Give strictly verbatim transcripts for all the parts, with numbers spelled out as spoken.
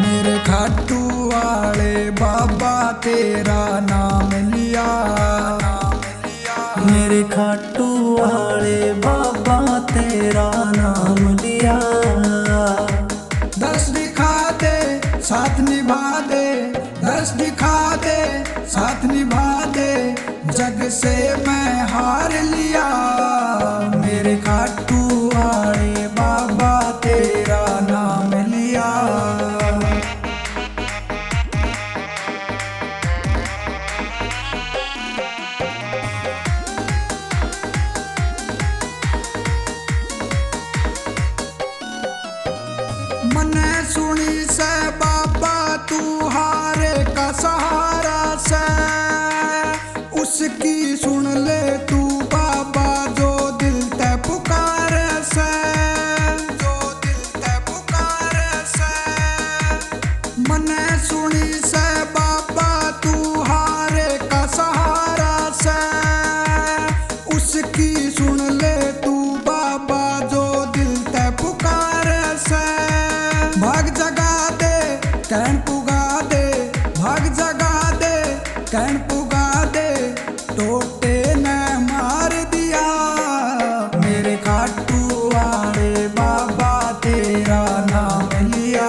मेरे खाटू वाले बाबा तेरा नाम लिया, मेरे खाटू वाले बाबा तेरा नाम लिया। दर्श दिखा दे साथ निभा दे, दर्श दिखा दे साथ निभा दे, जग से मैं हार लिया। मेरे खाटू वाले बाबा तेरा नाम लिया। मने सुनी से बाबा तू हारे का सहारा से, उसकी सुन ले तू बाबा जो दिल ते पुकारे से, जो दिल ते पुकारे से। मने सुनी से बाबा तू हारे का सहारा से, उसकी सुन ले तू बाबा जो दिल ते पुकारे से। भाग जगा दे कैन पुगा दे, भाग जगा दे कैन पुगा दे, टोटे ने मार दिया। मेरे खाटू वाले बाबा तेरा नाम लिया।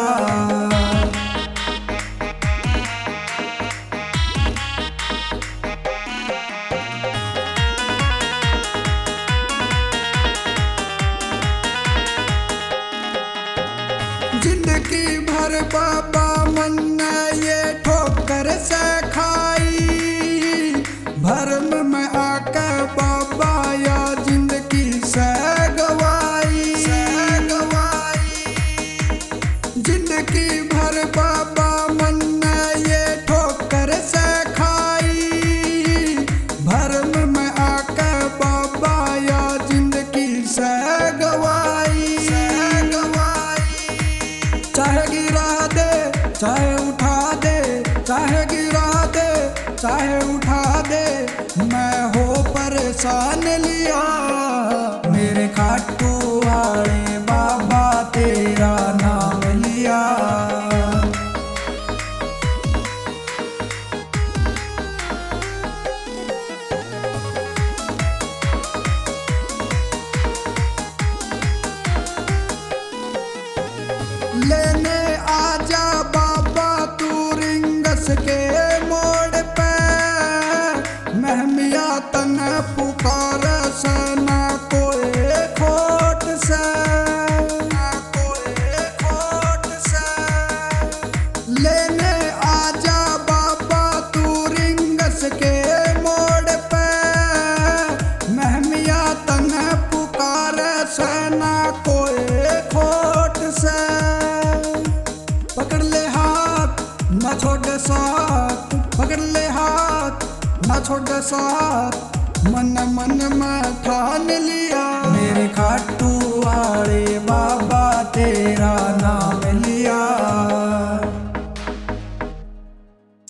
जिंदगी भर बाबा मन ने ये ठोकर से खाई, भरम में आके बाबा या जिंदगी से गवाई, से गवाई। जिंदगी भर बाबा मन ने ये ठोकर से खाई, भरम में आके बाबा या जिंदगी से गवाई, से गवाई। चाहे गिरा दे चाहे उठा दे, चाहे गिरा दे चाहे उठा दे, मैं हो परेशान लिया। मेरे खाटू वाले बाबा तेरा नाम लिया। लेने आजा बाबा तू रिंगस के मोड़ पे, महमिया तन पुकार से ना कोई खोट से, ना कोई खोट से। लेने आजा बाबा तू रिंगस के मोड़ पे, महमिया तन पुकार से ना कोई खोट से। पकड़ ले हाथ ना छोड़ साथ, पकड़ ले हाथ ना छोड़ साथ, मन मन में ठान लिया। मेरे खाटू वाले बाबा तेरा नाम लिया।